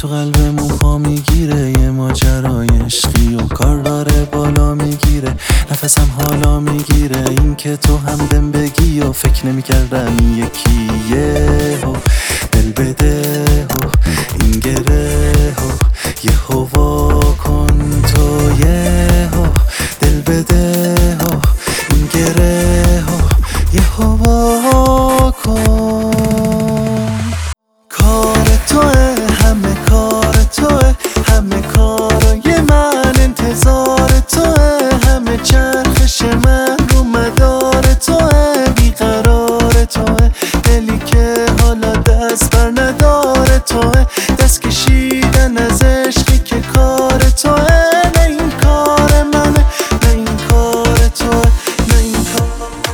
تو قلبمون پا میگیره، یه ماجرای عشقی و کار داره بالا میگیره. نفسم حالا میگیره این که تو هم دم بگی و فکر نمیکردم این یکیه. دل بده این گره یه هوا کن تو، یه دل بده این گره یه هوا کن. کار توه همه کار توه، همه کارای من انتظار توه، همه چرخش من رو مدار توه، بیقرار توه دلی که حالا دست بر نداره توه، دست کشیدن از عشقی که کار توه. نه این کار منه نه این کار توه، نه این کار.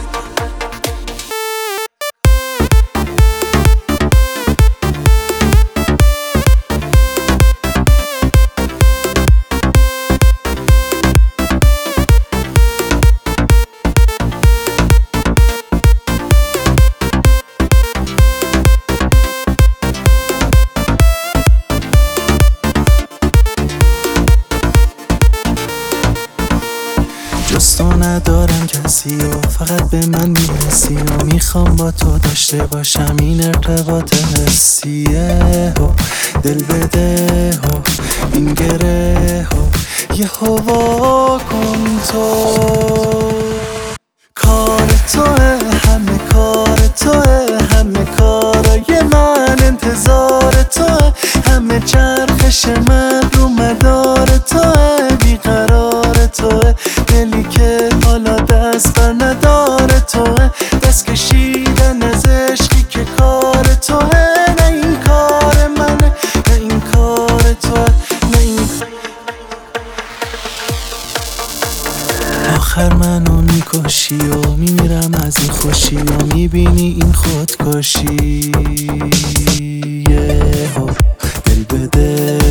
جز تو ندارم کسی و فقط به من میرسی و میخوام با تو داشته باشم این ارتباط حسیه. دل بده این گره یه هوا کن تو. کار توه همه کار توه، همه کارای من انتظار توه، همه چرخش من رو مدار توه، بیقرار توه دلی که حالا دست بر نداره توه، دست کشیدن از عشقی که کار توه. نه این کار منه نه این کار توه، نه این. آخر منو میکشی و میمیرم از این خوشی و میبینی این خودکشی. دل بده